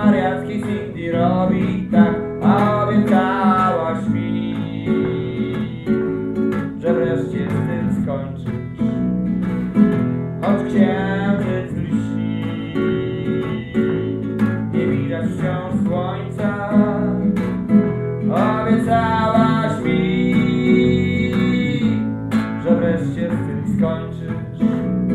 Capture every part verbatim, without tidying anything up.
mariackiej Cindy robi tak, a obiecałaś mi, że wreszcie z tym skończysz, choć księżyc lśni, nie widać wciąż słońca. Obiecałaś mi, że wreszcie z tym skończysz.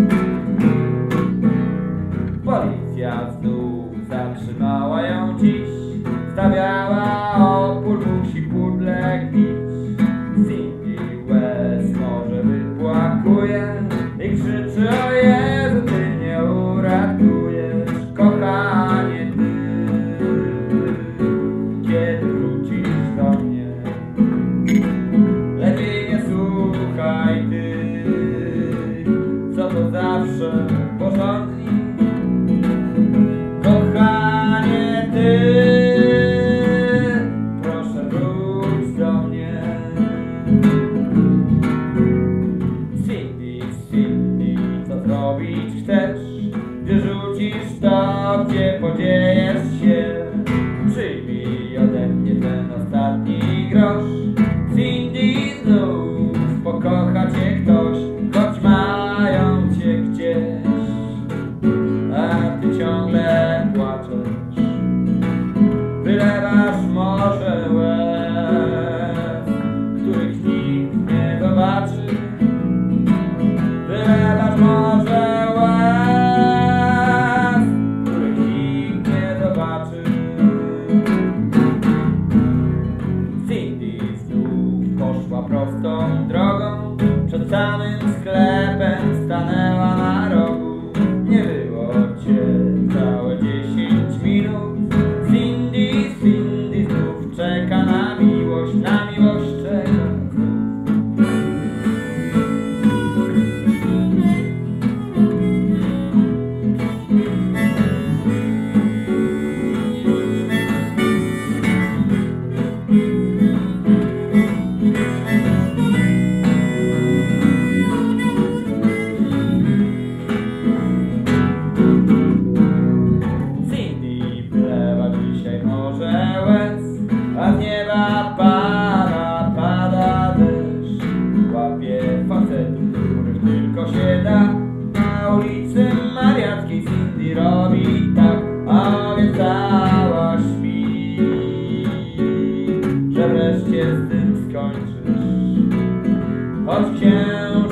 Policja znów zatrzymała ją dziś, stawiała opór, musi pudle gnić. Cindy łez może wypłakuje i krzyczy: o Jezu, ty mnie uratujesz, kochanie, ty, kiedy wrócisz do mnie. Lepiej nie słuchaj ty, co to zawsze porządni. Kochanie, ty, proszę wróć do mnie. Cindy, Cindy, co zrobić chcesz, gdy rzucisz to, gdzie podziejesz się? Przyjmij ode mnie ten ostatni grosz. Cindy, znów pokocha cię ktoś, choć mają cię gdzieś, a ty ciągle płaczesz. Wylewasz morze łez, których nikt nie zobaczy. Wylewasz morze łez, których nikt nie zobaczy. Cindy znów poszła prostą drogą, przed samym sklepem stanęła na rogu. Nie było cię całe dziesięć minut. Cindy, Cindy znów czeka na miłość, na miłość czeka znów. A z nieba pada, pada deszcz. Łapie facetów, których tylko się da. Na ulicy mariackiej Cindy robi tak, a obiecałaś mi, że wreszcie z tym skończysz, choć księżyc